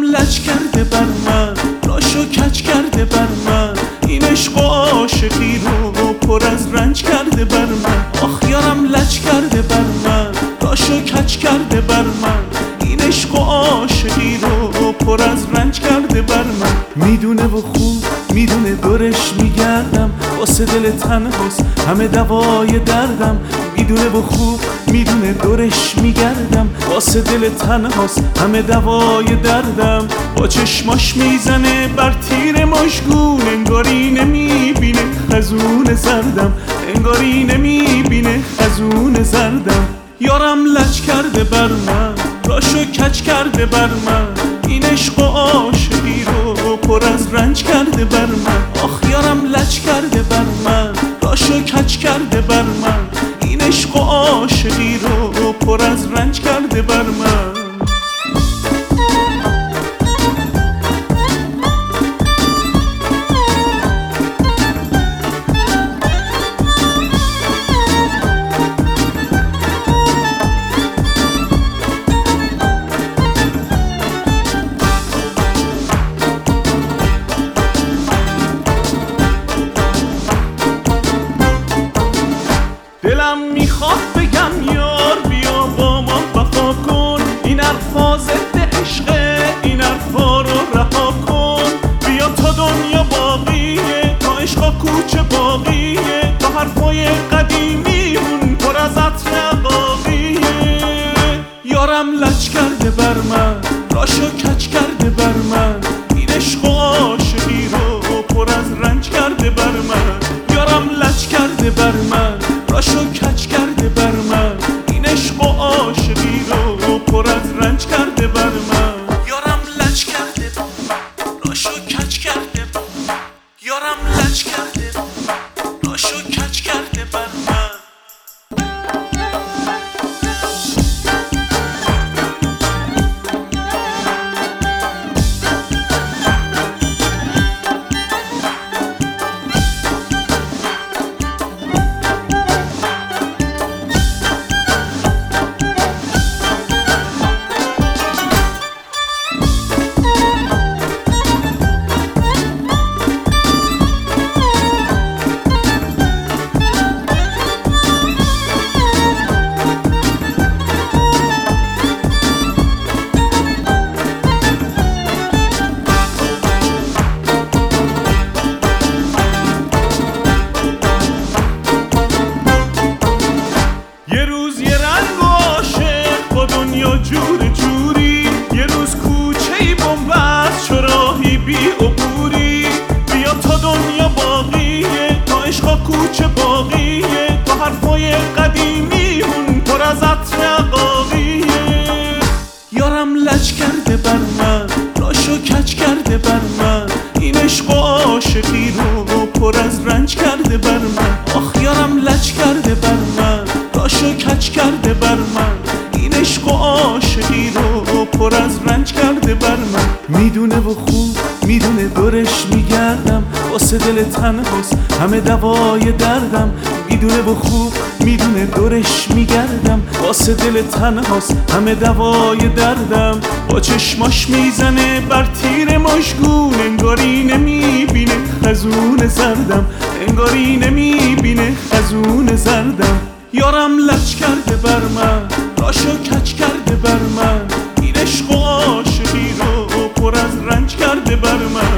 لج کرده بر من، راشو کج کرده بر من، این عشق و عاشقی رو پر از رنج کرده بر من. آخ یارم لج کرده بر من، راشو کج کرده بر من، این عشق و عاشقی رو پر از رنج کرده بر من. میدونه و خوب میدونه دورش میگردم، واسه دل تنهاست همه دوای دردم. میدونه و خوب میدونه دورش میگردم، واسه دل تنهاست همه دوای دردم. با چشماش میزنه بر تیر مشگون، انگاری نمیبینه خزون زردم، انگاری نمیبینه خزون زردم. یارم لج کرده بر من، راشو کج کرده بر من، این عشق و عاشقی رو پر از رنج کرده بر من. آخ یارم لج کرده بر من، راشو کج کرده بر من، این عشق و عاشقی رو پر از رنج کرده بر من. دلم میخواد بگم یار بیا با ما وفا کن، این حرفا ضد عشقه، این حرفا رو رها کن. بیا تا دنیا باقیه، تا عشقا کوچه باقیه، تا حرفای قدیمیمون پر از عطر عقاقیه. یارم لج کرده بر من، راشو کج کرده بر من، این عشق و عاشقی رو پر از رنج کرده بر من. یارم لج کرده بر من، راشو کج کرده بر من، این عشق و عاشقی رو پر از رنج کرده بر من. یارم لج کرده بر من، راشو کج کرده بر من، یارم لج کرده بر من، راشو کج کرده بر من. جور جوری یه روز کوچه‌ای بنبست، چراهی بی عبوری. بیا تا دنیا باقیه، تا عشقا کوچه باقیه، تا حرفای قدیمیمون پر از عطر عقاقیه. یارم لج کرده بر من، راشو کج کرده بر من، این عشق و عاشقی رو پر از رنج کرده بر من. آخ یارم لج کرده بر من، راشو کج کرده بر من، این عشق و عاشقی رو پر از رنج کرده بر من. میدونه و خوب میدونه دورش میگردم، واسه دل تنهاست همه دوای دردم. میدونه و خوب میدونه دورش میگردم، واسه دل تنهاست همه دوای دردم. با چشماش میزنه بر تیر مشگون، انگاری نمیبینه خزون زردم، انگاری نمیبینه خزون زردم. یارم لج کرده بر من، راشو کج کرده بر من، این عشق و عاشقی رو پر از رنج کرده بر من.